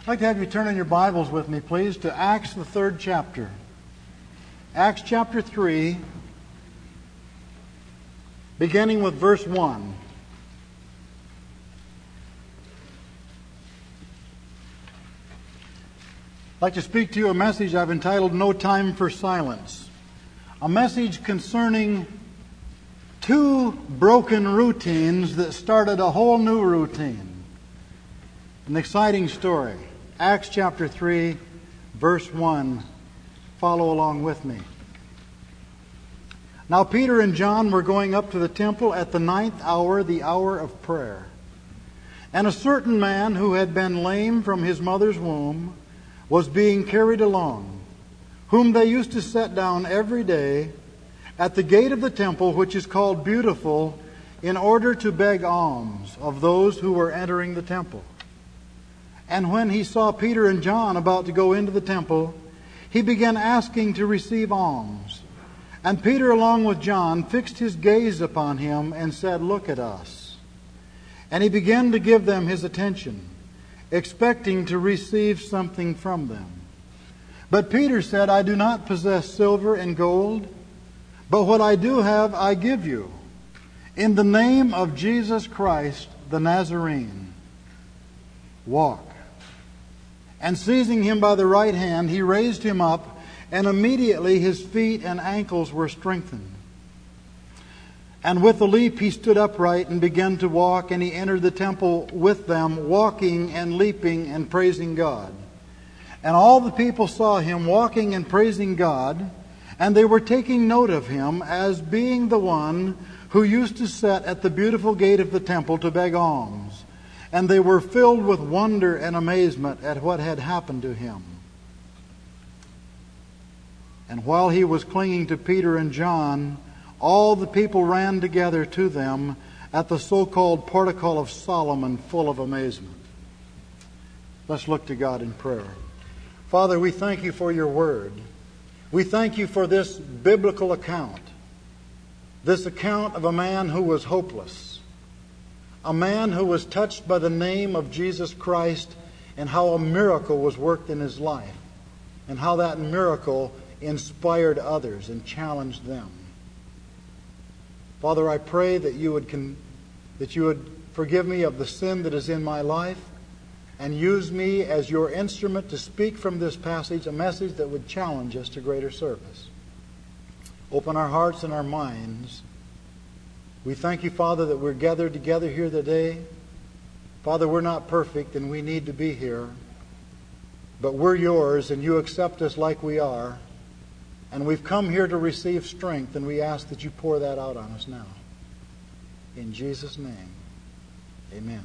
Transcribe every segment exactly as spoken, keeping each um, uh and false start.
I'd like to have you turn in your Bibles with me, please, to Acts, the third chapter. Acts chapter three, beginning with verse one. I'd like to speak to you a message I've entitled No Time for Silence. A message concerning two broken routines that started a whole new routine. An exciting story. Acts chapter three, verse one. Follow along with me. Now Peter and John were going up to the temple at the ninth hour, the hour of prayer. And a certain man who had been lame from his mother's womb was being carried along, whom they used to set down every day at the gate of the temple, which is called Beautiful, in order to beg alms of those who were entering the temple. And when he saw Peter and John about to go into the temple, he began asking to receive alms. And Peter, along with John, fixed his gaze upon him and said, "Look at us." And he began to give them his attention, expecting to receive something from them. But Peter said, "I do not possess silver and gold, but what I do have I give you. In the name of Jesus Christ the Nazarene, walk." And seizing him by the right hand, he raised him up, and immediately his feet and ankles were strengthened. And with a leap he stood upright and began to walk, and he entered the temple with them, walking and leaping and praising God. And all the people saw him walking and praising God, and they were taking note of him as being the one who used to sit at the beautiful gate of the temple to beg alms. And they were filled with wonder and amazement at what had happened to him. And while he was clinging to Peter and John, all the people ran together to them at the so-called portico of Solomon, full of amazement. Let's look to God in prayer. Father, we thank you for your word. We thank you for this biblical account. This account of a man who was hopeless. A man who was touched by the name of Jesus Christ, and how a miracle was worked in his life. And how that miracle inspired others and challenged them. Father, I pray that you would con- that you would forgive me of the sin that is in my life, and use me as your instrument to speak from this passage a message that would challenge us to greater service. Open our hearts and our minds. We thank you, Father, that we're gathered together here today. Father, we're not perfect and we need to be here, but we're yours and you accept us like we are. And we've come here to receive strength, and we ask that you pour that out on us now. In Jesus' name, amen.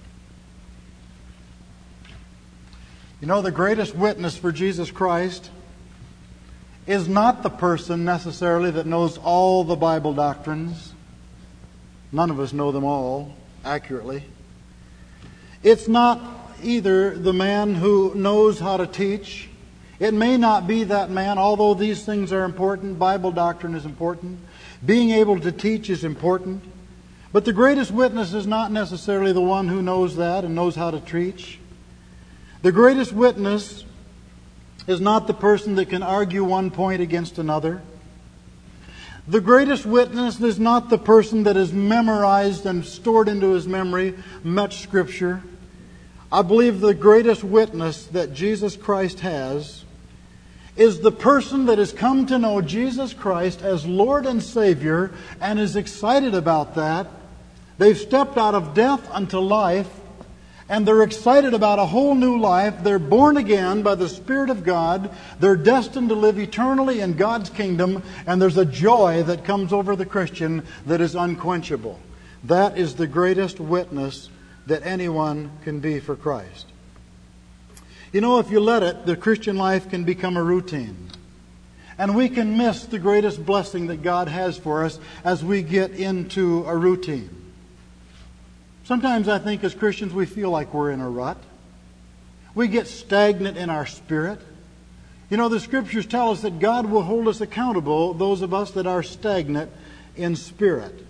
You know, the greatest witness for Jesus Christ is not the person necessarily that knows all the Bible doctrines. None of us know them all accurately. It's not either the man who knows how to teach. It may not be that man, although these things are important. Bible doctrine is important. Being able to teach is important. But the greatest witness is not necessarily the one who knows that and knows how to teach. The greatest witness is not the person that can argue one point against another. The greatest witness is not the person that has memorized and stored into his memory much Scripture. I believe the greatest witness that Jesus Christ has is the person that has come to know Jesus Christ as Lord and Savior and is excited about that. They've stepped out of death unto life, and they're excited about a whole new life. They're born again by the Spirit of God. They're destined to live eternally in God's kingdom, and there's a joy that comes over the Christian that is unquenchable. That is the greatest witness that anyone can be for Christ. You know, if you let it, the Christian life can become a routine. And we can miss the greatest blessing that God has for us as we get into a routine. Sometimes I think as Christians we feel like we're in a rut. We get stagnant in our spirit. You know, the Scriptures tell us that God will hold us accountable, those of us that are stagnant in spirit.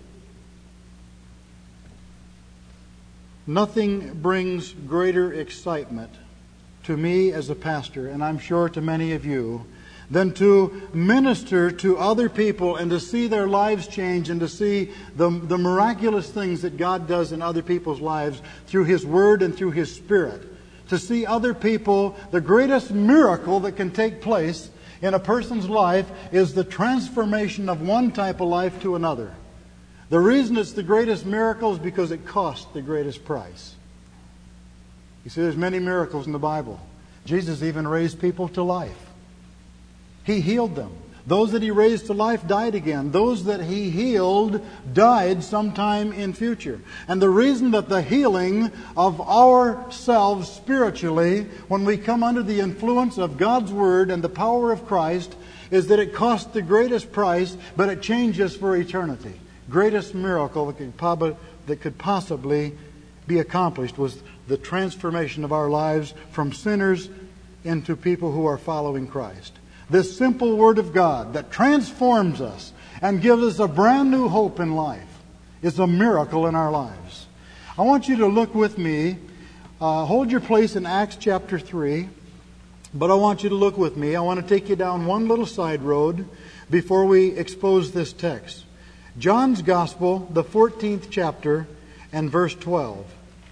Nothing brings greater excitement to me as a pastor, and I'm sure to many of you, than to minister to other people and to see their lives change and to see the, the miraculous things that God does in other people's lives through His Word and through His Spirit. To see other people, the greatest miracle that can take place in a person's life is the transformation of one type of life to another. The reason it's the greatest miracle is because it costs the greatest price. You see, there's many miracles in the Bible. Jesus even raised people to life. He healed them. Those that He raised to life died again. Those that He healed died sometime in future. And the reason that the healing of ourselves spiritually, when we come under the influence of God's Word and the power of Christ, is that it costs the greatest price, but it changes for eternity. Greatest miracle that could, prob- that could possibly be accomplished was the transformation of our lives from sinners into people who are following Christ. This simple Word of God that transforms us and gives us a brand new hope in life is a miracle in our lives. I want you to look with me, uh, hold your place in Acts chapter three, but I want you to look with me. I want to take you down one little side road before we expose this text. John's Gospel, the fourteenth chapter, and verse twelve.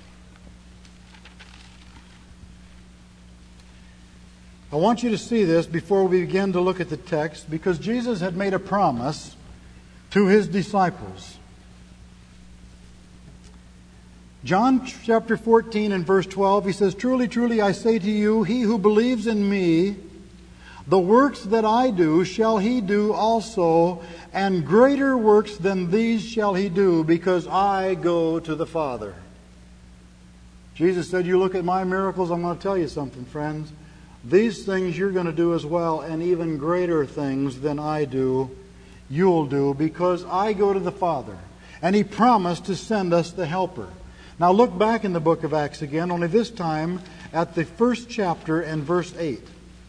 I want you to see this before we begin to look at the text, because Jesus had made a promise to His disciples. John chapter fourteen and verse twelve, He says, "Truly, truly, I say to you, he who believes in me, the works that I do shall he do also, and greater works than these shall he do, because I go to the Father." Jesus said, you look at my miracles, I'm going to tell you something, friends. These things you're going to do as well, and even greater things than I do, you'll do, because I go to the Father. And He promised to send us the Helper. Now look back in the book of Acts again, only this time at the first chapter and verse eight.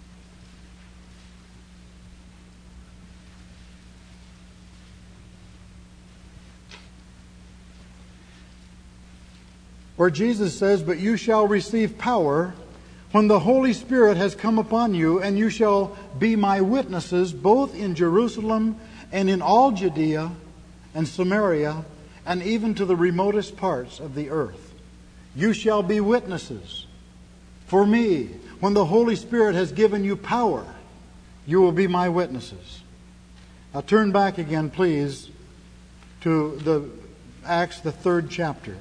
Where Jesus says, "But you shall receive power when the Holy Spirit has come upon you, and you shall be my witnesses both in Jerusalem and in all Judea and Samaria, and even to the remotest parts of the earth. You shall be witnesses for me. When the Holy Spirit has given you power, you will be my witnesses." Now turn back again, please, to the Acts, the third chapter.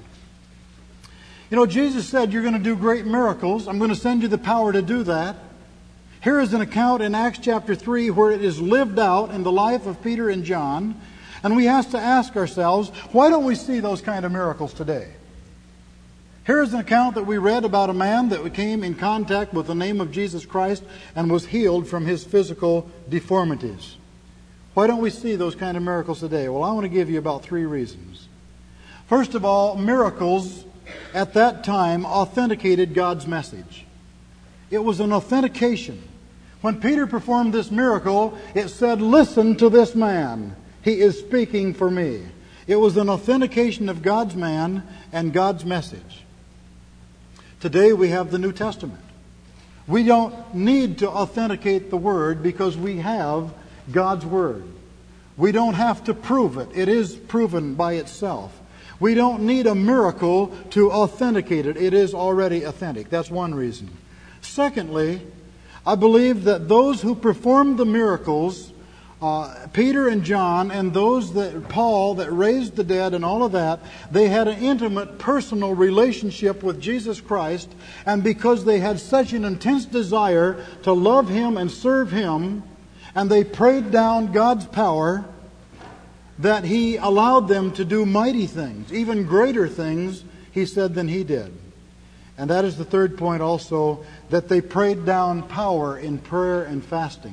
You know, Jesus said, you're going to do great miracles. I'm going to send you the power to do that. Here is an account in Acts chapter three where it is lived out in the life of Peter and John. And we have to ask ourselves, why don't we see those kind of miracles today? Here is an account that we read about a man that came in contact with the name of Jesus Christ and was healed from his physical deformities. Why don't we see those kind of miracles today? Well, I want to give you about three reasons. First of all, miracles at that time authenticated God's message. It was an authentication. When Peter performed this miracle, it said, listen to this man. He is speaking for me. It was an authentication of God's man and God's message. Today we have the New Testament. We don't need to authenticate the Word because we have God's Word. We don't have to prove it. It is proven by itself. We don't need a miracle to authenticate it. It is already authentic. That's one reason. Secondly, I believe that those who performed the miracles, uh, Peter and John, and those that Paul that raised the dead and all of that, they had an intimate personal relationship with Jesus Christ. And because they had such an intense desire to love Him and serve Him, and they prayed down God's power, that He allowed them to do mighty things, even greater things, He said, than He did. And that is the third point also, that they prayed down power in prayer and fasting.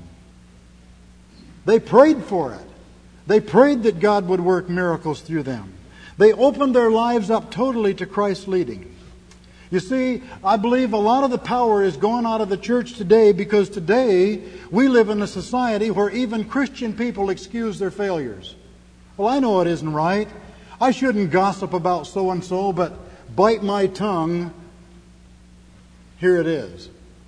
They prayed for it. They prayed that God would work miracles through them. They opened their lives up totally to Christ's leading. You see, I believe a lot of the power is going out of the church today because today we live in a society where even Christian people excuse their failures. Well, I know it isn't right. I shouldn't gossip about so-and-so, but bite my tongue. Here it is.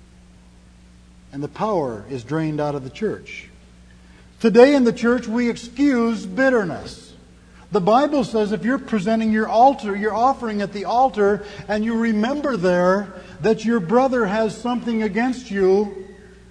and the power is drained out of the church. Today in the church, we excuse bitterness. The Bible says if you're presenting your altar, your offering at the altar, and you remember there that your brother has something against you,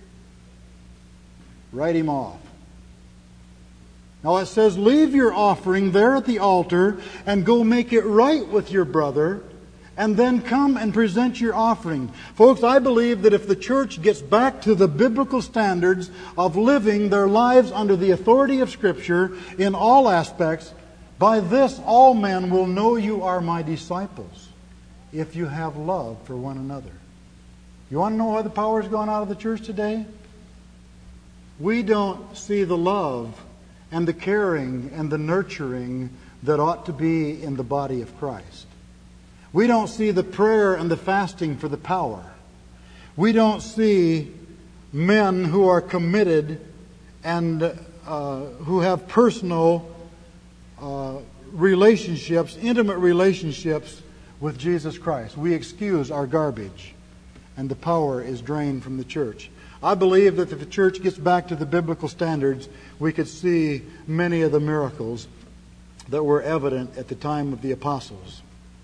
write him off. Now it says, leave your offering there at the altar and go make it right with your brother, and then come and present your offering. Folks, I believe that if the church gets back to the biblical standards of living their lives under the authority of Scripture in all aspects, by this all men will know you are my disciples, if you have love for one another. You want to know why the power is gone out of the church today? We don't see the love and the caring and the nurturing that ought to be in the body of Christ. We don't see the prayer and the fasting for the power. We don't see men who are committed and uh, who have personal uh, relationships, intimate relationships with Jesus Christ. We excuse our garbage, and the power is drained from the church. I believe that if the church gets back to the biblical standards, we could see many of the miracles that were evident at the time of the apostles.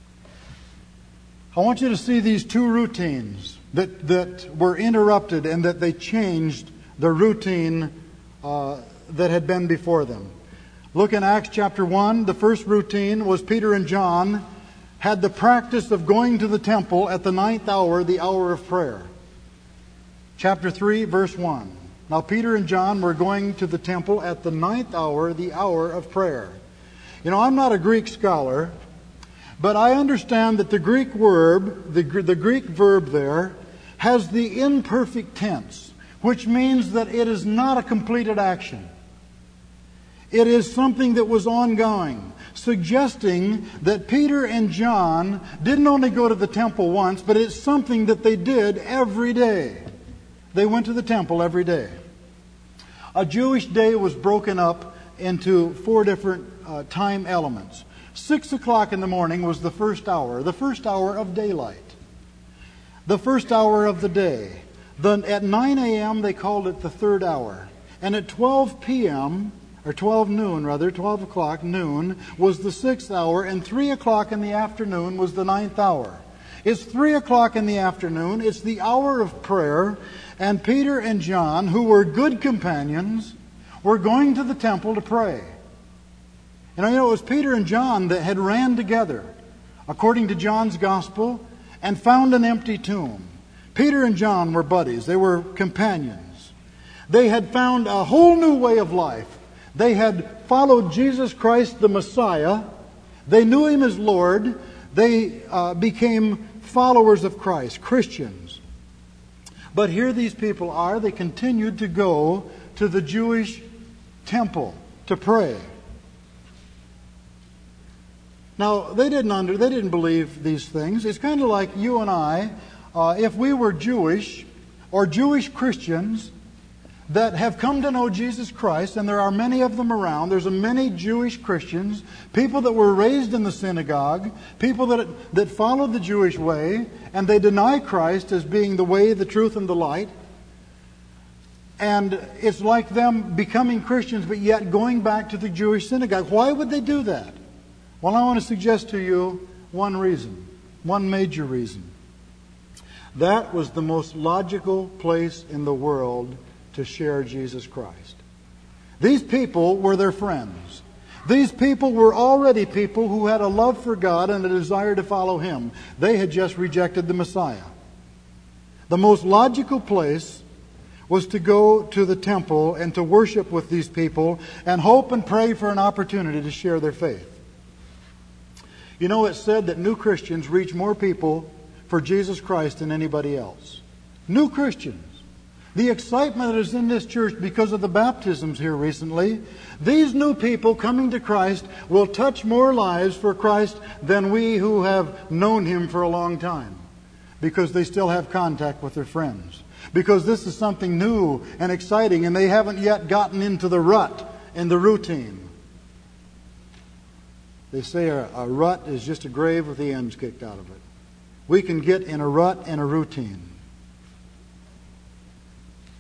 I want you to see these two routines that, that were interrupted and that they changed the routine uh, that had been before them. Look in Acts chapter one. The first routine was Peter and John had the practice of going to the temple at the ninth hour, the hour of prayer. Chapter three, verse one. Now Peter and John were going to the temple at the ninth hour, the hour of prayer. You know, I'm not a Greek scholar, but I understand that the Greek verb, the, the Greek verb there, has the imperfect tense, which means that it is not a completed action. It is something that was ongoing, suggesting that Peter and John didn't only go to the temple once, but it's something that they did every day. They went to the temple every day. A Jewish day was broken up into four different uh, time elements. Six o'clock in the morning was the first hour, the first hour of daylight, the first hour of the day. Then at nine a.m. they called it the third hour. And at twelve p.m., or twelve noon rather, twelve o'clock noon, was the sixth hour, and three o'clock in the afternoon was the ninth hour. It's three o'clock in the afternoon, it's the hour of prayer, and Peter and John, who were good companions, were going to the temple to pray. And you know, it was Peter and John that had ran together, according to John's Gospel, and found an empty tomb. Peter and John were buddies. They were companions. They had found a whole new way of life. They had followed Jesus Christ, the Messiah. They knew Him as Lord. They uh, became followers of Christ, Christians. But here these people are. They continued to go to the Jewish temple to pray. Now, they didn't under, they didn't believe these things. It's kind of like you and I, uh, if we were Jewish or Jewish Christians that have come to know Jesus Christ, and there are many of them around. There's a many Jewish Christians, people that were raised in the synagogue, people that that followed the Jewish way, and they deny Christ as being the way, the truth, and the light. And it's like them becoming Christians, but yet going back to the Jewish synagogue. Why would they do that? Well, I want to suggest to you one reason, one major reason. That was the most logical place in the world to share Jesus Christ. These people were their friends. These people were already people who had a love for God and a desire to follow Him. They had just rejected the Messiah. The most logical place was to go to the temple and to worship with these people and hope and pray for an opportunity to share their faith. You know, it's said that new Christians reach more people for Jesus Christ than anybody else. New Christians. The excitement that is in this church because of the baptisms here recently, these new people coming to Christ will touch more lives for Christ than we who have known Him for a long time, because they still have contact with their friends. Because this is something new and exciting, and they haven't yet gotten into the rut and the routine. They say a, a rut is just a grave with the ends kicked out of it. We can get in a rut and a routine.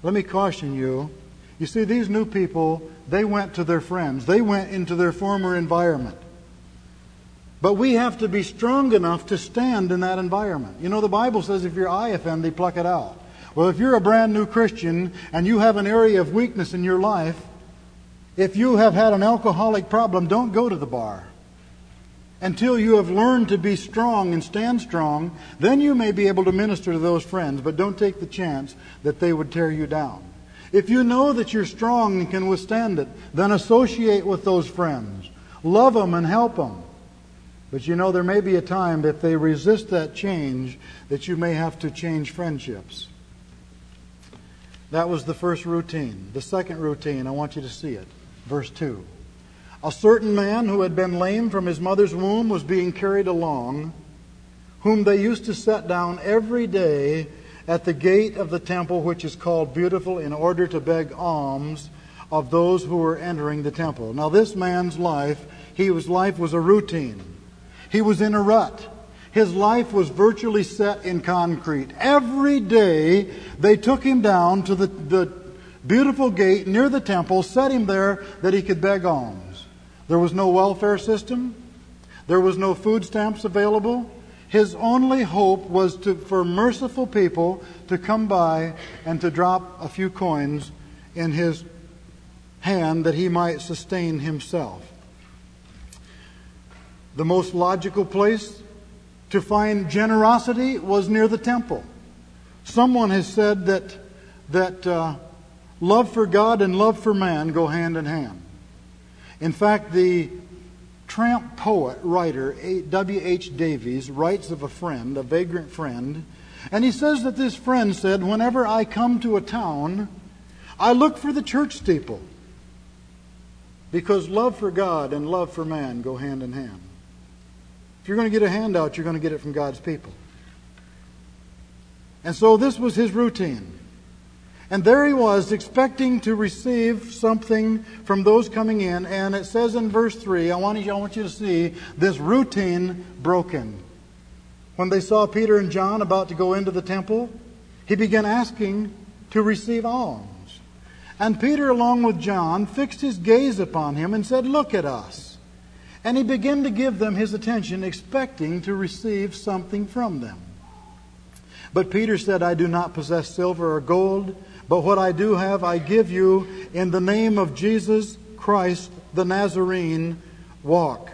let me caution you. You see, these new people, they went to their friends. They went into their former environment. But we have to be strong enough to stand in that environment. You know, the Bible says if your eye offend thee, pluck it out. Well, if you're a brand new Christian and you have an area of weakness in your life, if you have had an alcoholic problem, don't go to the bar. Until you have learned to be strong and stand strong, then you may be able to minister to those friends, but don't take the chance that they would tear you down. If you know that you're strong and can withstand it, then associate with those friends. Love them and help them. But you know, there may be a time, if they resist that change, that you may have to change friendships. That was the first routine. The second routine, I want you to see it. Verse two. A certain man who had been lame from his mother's womb was being carried along, whom they used to set down every day at the gate of the temple, which is called Beautiful, in order to beg alms of those who were entering the temple. Now this man's life, his life was a routine. He was in a rut. His life was virtually set in concrete. Every day they took him down to the, the beautiful gate near the temple, set him there that he could beg alms. There was no welfare system. There was no food stamps available. His only hope was to, for merciful people to come by and to drop a few coins in his hand that he might sustain himself. The most logical place to find generosity was near the temple. Someone has said that that uh, love for God and love for man go hand in hand. In fact, the tramp poet, writer, W H Davies, writes of a friend, a vagrant friend, and he says that this friend said, whenever I come to a town, I look for the church steeple, because love for God and love for man go hand in hand. If you're going to get a handout, you're going to get it from God's people. And so this was his routine. And there he was, expecting to receive something from those coming in. And it says in verse three, I want you, I want you to see this routine broken. When they saw Peter and John about to go into the temple, he began asking to receive alms. And Peter, along with John, fixed his gaze upon him and said, "Look at us." And he began to give them his attention, expecting to receive something from them. But Peter said, "I do not possess silver or gold, but what I do have I give you. In the name of Jesus Christ the Nazarene, walk."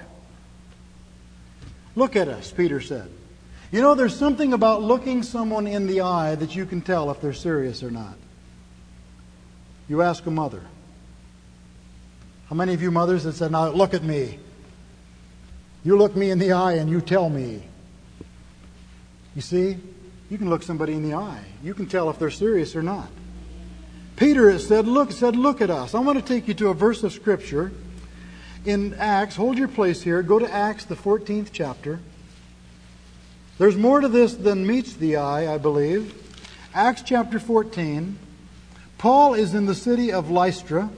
Look at us, Peter said. You know, there's something about looking someone in the eye that you can tell if they're serious or not. You ask a mother. How many of you mothers have said, "Now look at me. You look me in the eye and you tell me"? You see, you can look somebody in the eye. You can tell if they're serious or not. Peter has said, look, said, look at us. I want to take you to a verse of Scripture in Acts. Hold your place here. Go to Acts, the fourteenth chapter. There's more to this than meets the eye, I believe. Acts chapter fourteen. Paul is in the city of Lystra.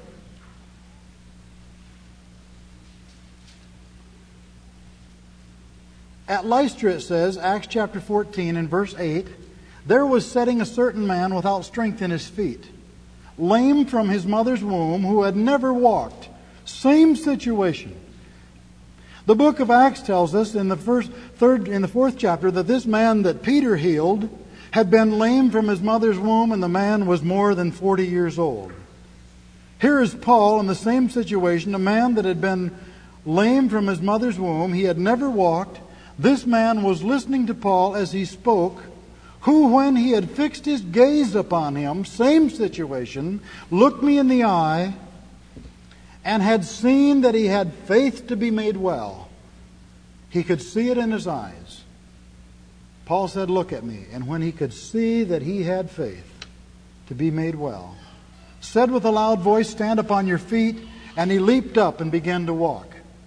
At Lystra, it says, Acts chapter fourteen and verse eight, there was sitting a certain man without strength in his feet, lame from his mother's womb, who had never walked. Same situation. The book of Acts tells us in the first, third, in the fourth chapter that this man that Peter healed had been lame from his mother's womb, and the man was more than forty years old. Here is Paul in the same situation, a man that had been lame from his mother's womb. He had never walked. This man was listening to Paul as he spoke, who, when he had fixed his gaze upon him, same situation, looked me in the eye, and had seen that he had faith to be made well. He could see it in his eyes. Paul said, "Look at me." And when he could see that he had faith to be made well, said with a loud voice, "Stand upon your feet." And he leaped up and began to walk.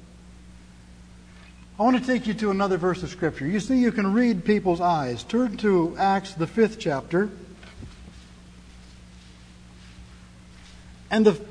I want to take you to another verse of Scripture. You see, you can read people's eyes. Turn to Acts, the fifth chapter. And the,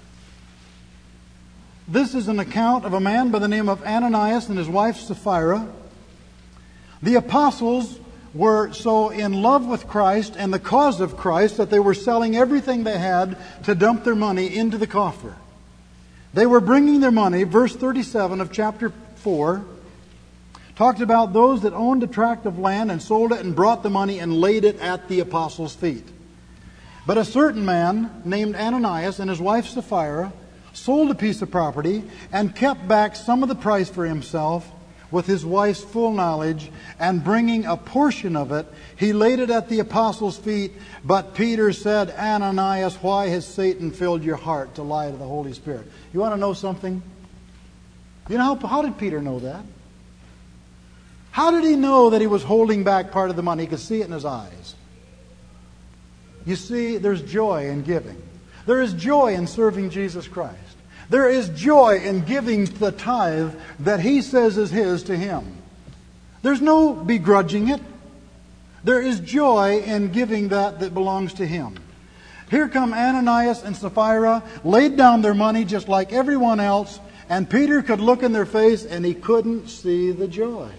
this is an account of a man by the name of Ananias and his wife Sapphira. The apostles were so in love with Christ and the cause of Christ that they were selling everything they had to dump their money into the coffer. They were bringing their money, verse thirty-seven of chapter four, talked about those that owned a tract of land and sold it and brought the money and laid it at the apostles' feet. But a certain man named Ananias and his wife Sapphira sold a piece of property and kept back some of the price for himself with his wife's full knowledge, and bringing a portion of it, he laid it at the apostles' feet. But Peter said, Ananias, why has Satan filled your heart to lie to the Holy Spirit? You want to know something? You know, how, how did Peter know that? How did he know that he was holding back part of the money? He could see it in his eyes. You see, there's joy in giving. There is joy in serving Jesus Christ. There is joy in giving the tithe that He says is His to Him. There's no begrudging it. There is joy in giving that that belongs to Him. Here come Ananias and Sapphira, laid down their money just like everyone else, and Peter could look in their face and he couldn't see the joy.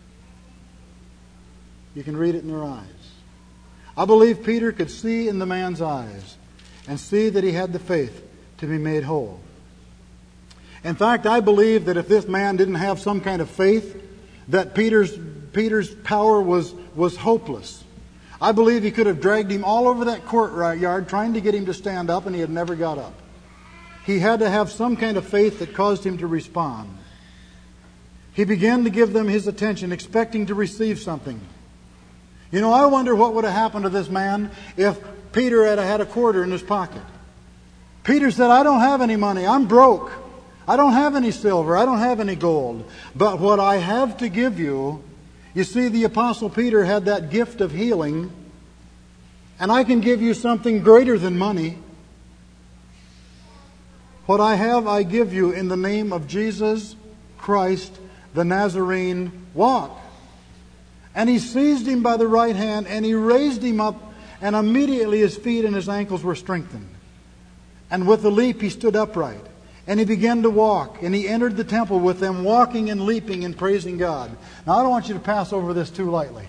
You can read it in their eyes. I believe Peter could see in the man's eyes and see that he had the faith to be made whole. In fact, I believe that if this man didn't have some kind of faith, that Peter's Peter's power was, was hopeless. I believe he could have dragged him all over that courtyard trying to get him to stand up, and he had never got up. He had to have some kind of faith that caused him to respond. He began to give them his attention, expecting to receive something. You know, I wonder what would have happened to this man if Peter had had a quarter in his pocket. Peter said, I don't have any money. I'm broke. I don't have any silver. I don't have any gold. But what I have to give you, you see, the Apostle Peter had that gift of healing, and I can give you something greater than money. What I have, I give you in the name of Jesus Christ, the Nazarene. Walk. And he seized him by the right hand, and he raised him up, and immediately his feet and his ankles were strengthened. And with a leap he stood upright. And he began to walk, and he entered the temple with them, walking and leaping and praising God. Now, I don't want you to pass over this too lightly.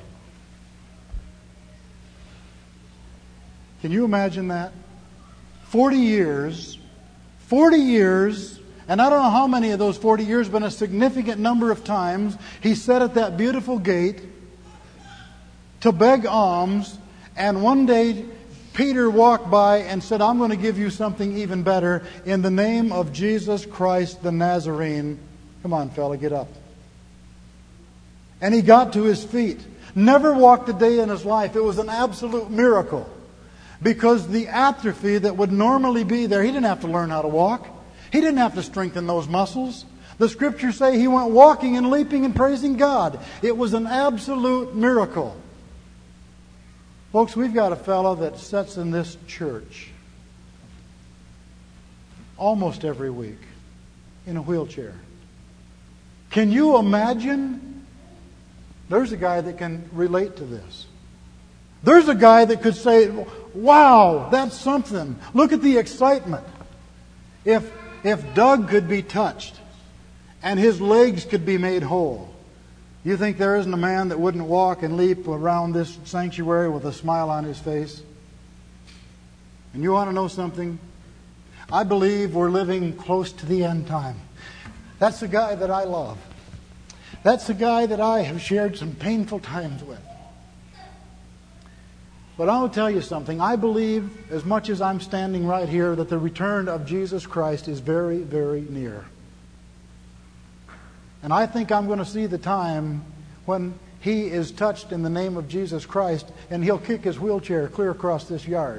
Can you imagine that? Forty years, forty years, and I don't know how many of those forty years, but a significant number of times, he sat at that beautiful gate to beg alms, and one day Peter walked by and said, I'm going to give you something even better in the name of Jesus Christ the Nazarene. Come on, fella, get up. And he got to his feet. Never walked a day in his life. It was an absolute miracle. Because the atrophy that would normally be there, he didn't have to learn how to walk. He didn't have to strengthen those muscles. The Scriptures say he went walking and leaping and praising God. It was an absolute miracle. Folks, we've got a fellow that sits in this church almost every week in a wheelchair. Can you imagine? There's a guy that can relate to this. There's a guy that could say, wow, that's something. Look at the excitement. If, if Doug could be touched and his legs could be made whole, you think there isn't a man that wouldn't walk and leap around this sanctuary with a smile on his face? And you want to know something? I believe we're living close to the end time. That's the guy that I love. That's the guy that I have shared some painful times with. But I'll tell you something. I believe, as much as I'm standing right here, that the return of Jesus Christ is very, very near. And I think I'm going to see the time when he is touched in the name of Jesus Christ, and he'll kick his wheelchair clear across this yard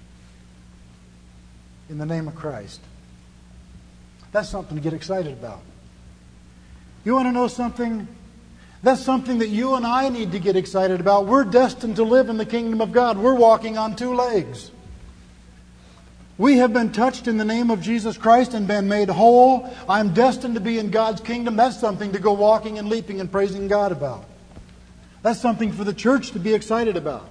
in the name of Christ. That's something to get excited about. You want to know something? That's something that you and I need to get excited about. We're destined to live in the kingdom of God. We're walking on two legs. We have been touched in the name of Jesus Christ and been made whole. I'm destined to be in God's kingdom. That's something to go walking and leaping and praising God about. That's something for the church to be excited about.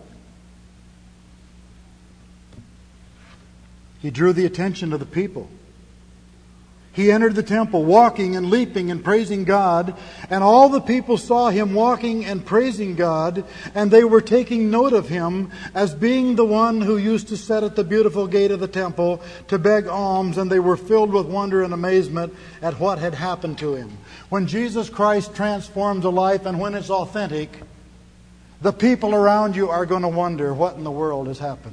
He drew the attention of the people. He He entered the temple, walking and leaping and praising God. And all the people saw him walking and praising God, and they were taking note of him as being the one who used to sit at the beautiful gate of the temple to beg alms, and they were filled with wonder and amazement at what had happened to him. When Jesus Christ transforms a life, and when it's authentic, the people around you are going to wonder what in the world has happened.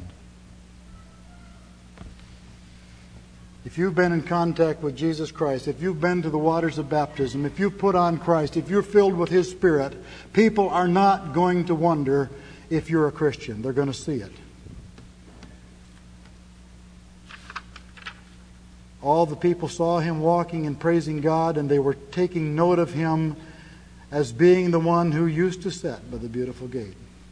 If you've been in contact with Jesus Christ, if you've been to the waters of baptism, if you've put on Christ, if you're filled with His Spirit, people are not going to wonder if you're a Christian. They're going to see it. All the people saw him walking and praising God, and they were taking note of him as being the one who used to sit by the beautiful gate.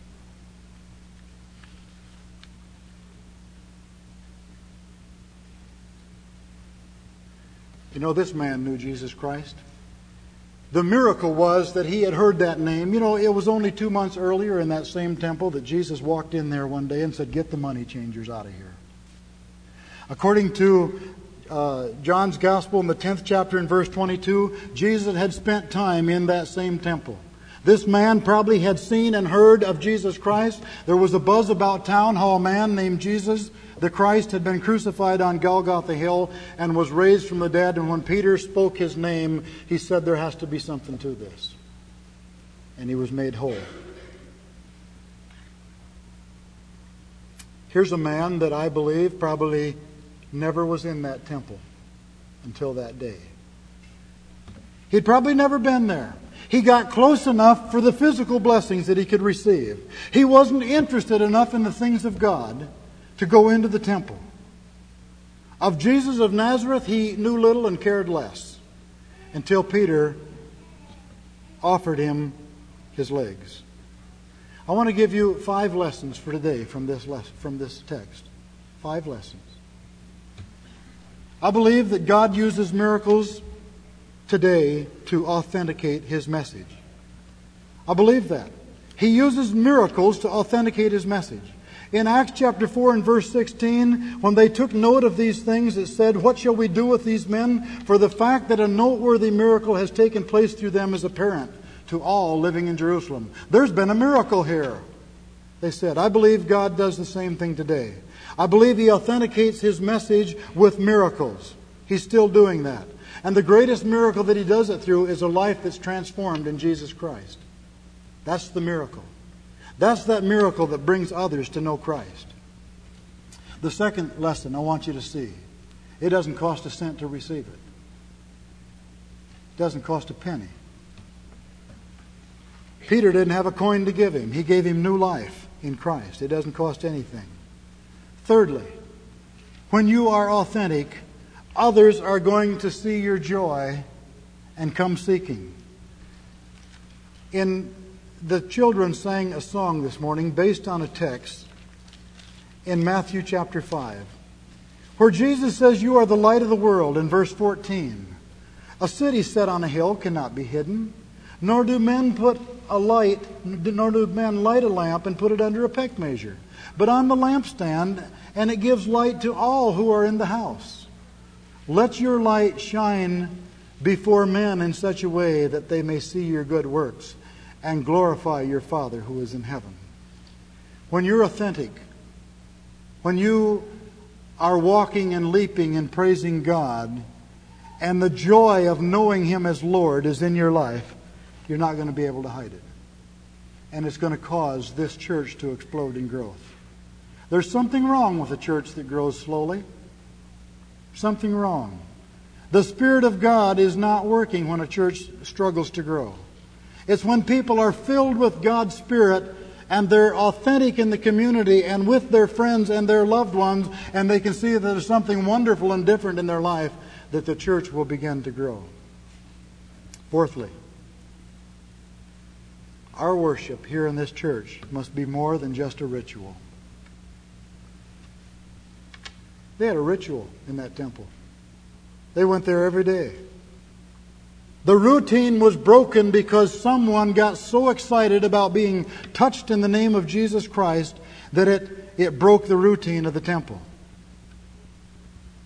You know, this man knew Jesus Christ. The miracle was that he had heard that name. You know, it was only two months earlier in that same temple that Jesus walked in there one day and said, "Get the money changers out of here." According to uh, John's Gospel in the tenth chapter and verse twenty-two, Jesus had spent time in that same temple. This man probably had seen and heard of Jesus Christ. There was a buzz about town how a man named Jesus the Christ had been crucified on Golgotha Hill and was raised from the dead. And when Peter spoke his name, he said, "There has to be something to this." And he was made whole. Here's a man that I believe probably never was in that temple until that day. He'd probably never been there. He got close enough for the physical blessings that he could receive. He wasn't interested enough in the things of God to go into the temple. Of Jesus of Nazareth, he knew little and cared less until Peter offered him his legs. I want to give you five lessons for today from this lesson, from this text. Five lessons. I believe that God uses miracles today to authenticate His message. I believe that. He uses miracles to authenticate His message. In Acts chapter four and verse sixteen, when they took note of these things, it said, "What shall we do with these men? For the fact that a noteworthy miracle has taken place through them is apparent to all living in Jerusalem." There's been a miracle here, they said. I believe God does the same thing today. I believe He authenticates His message with miracles. He's still doing that. And the greatest miracle that He does it through is a life that's transformed in Jesus Christ. That's the miracle. That's that miracle that brings others to know Christ. The second lesson I want you to see, it doesn't cost a cent to receive it. It doesn't cost a penny. Peter didn't have a coin to give him. He gave him new life in Christ. It doesn't cost anything. Thirdly, when you are authentic, others are going to see your joy and come seeking. In the children sang a song this morning based on a text in Matthew chapter five, where Jesus says, "You are the light of the world," in verse fourteen. "A city set on a hill cannot be hidden, nor do men put a light, nor do men light a lamp and put it under a peck measure, but on the lampstand, and it gives light to all who are in the house. Let your light shine before men in such a way that they may see your good works and glorify your Father who is in heaven." When you're authentic, when you are walking and leaping and praising God, and the joy of knowing Him as Lord is in your life, you're not going to be able to hide it. And it's going to cause this church to explode in growth. There's something wrong with a church that grows slowly. Something wrong. The Spirit of God is not working when a church struggles to grow. It's when people are filled with God's Spirit and they're authentic in the community and with their friends and their loved ones, and they can see that there's something wonderful and different in their life, that the church will begin to grow. Fourthly, our worship here in this church must be more than just a ritual. They had a ritual in that temple. They went there every day. The routine was broken because someone got so excited about being touched in the name of Jesus Christ that it, it broke the routine of the temple.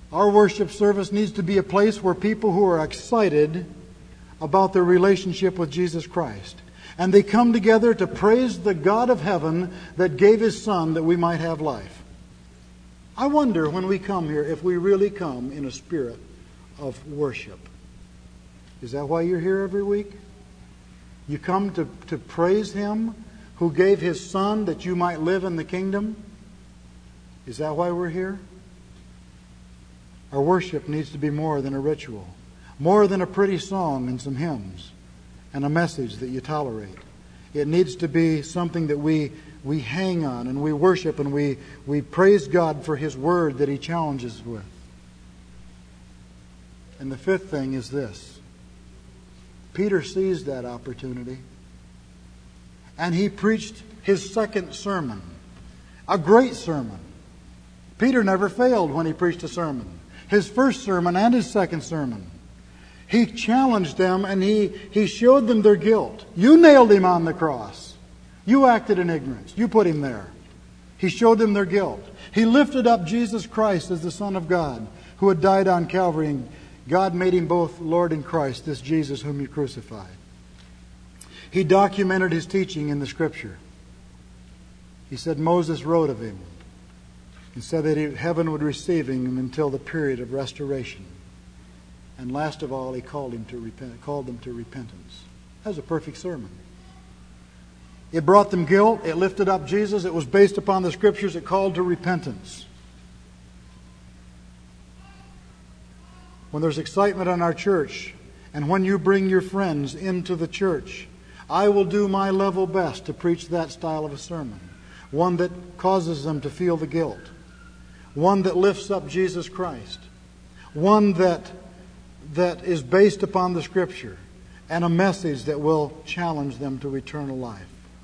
Our worship service needs to be a place where people who are excited about their relationship with Jesus Christ, and they come together to praise the God of heaven that gave His Son that we might have life. I wonder when we come here if we really come in a spirit of worship. Is that why you're here every week? You come to, to praise Him who gave His Son that you might live in the kingdom? Is that why we're here? Our worship needs to be more than a ritual, more than a pretty song and some hymns and a message that you tolerate. It needs to be something that we we hang on and we worship and we, we praise God for His Word that He challenges us with. And the fifth thing is this. Peter seized that opportunity and he preached his second sermon, a great sermon. Peter never failed when he preached a sermon. His first sermon and his second sermon. He challenged them and he, he showed them their guilt. You nailed Him on the cross. You acted in ignorance. You put Him there. He showed them their guilt. He lifted up Jesus Christ as the Son of God who had died on Calvary, and God made Him both Lord and Christ, this Jesus whom you crucified. He documented His teaching in the Scripture. He said Moses wrote of Him and said that he, heaven would receive Him until the period of restoration. And last of all, He called him to repent, called them to repentance. That was a perfect sermon. It brought them guilt. It lifted up Jesus. It was based upon the Scriptures. It called to repentance. When there's excitement in our church, and when you bring your friends into the church, I will do my level best to preach that style of a sermon. One that causes them to feel the guilt. One that lifts up Jesus Christ. One that that is based upon the Scripture. And a message that will challenge them to eternal life.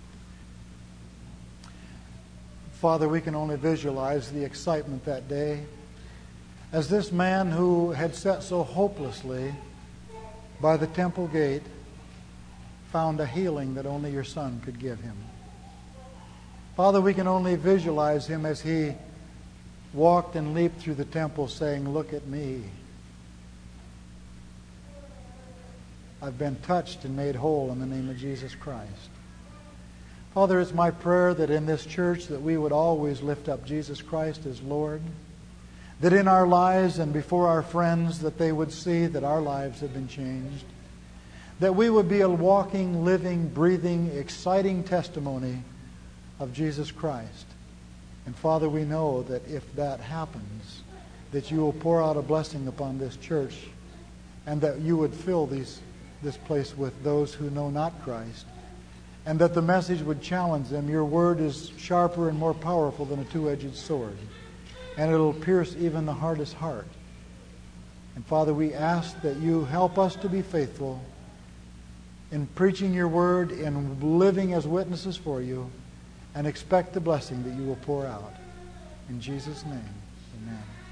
Father, we can only visualize the excitement that day as this man who had sat so hopelessly by the temple gate found a healing that only Your Son could give him. Father, we can only visualize him as he walked and leaped through the temple saying, "Look at me. I've been touched and made whole in the name of Jesus Christ." Father, it's my prayer that in this church that we would always lift up Jesus Christ as Lord. That in our lives and before our friends that they would see that our lives have been changed. That we would be a walking, living, breathing, exciting testimony of Jesus Christ. And Father, we know that if that happens, that You will pour out a blessing upon this church and that You would fill these, this place with those who know not Christ. And that the message would challenge them. Your word is sharper and more powerful than a two-edged sword. And it'll pierce even the hardest heart. And Father, we ask that You help us to be faithful in preaching Your word, in living as witnesses for You, and expect the blessing that You will pour out. In Jesus' name, amen.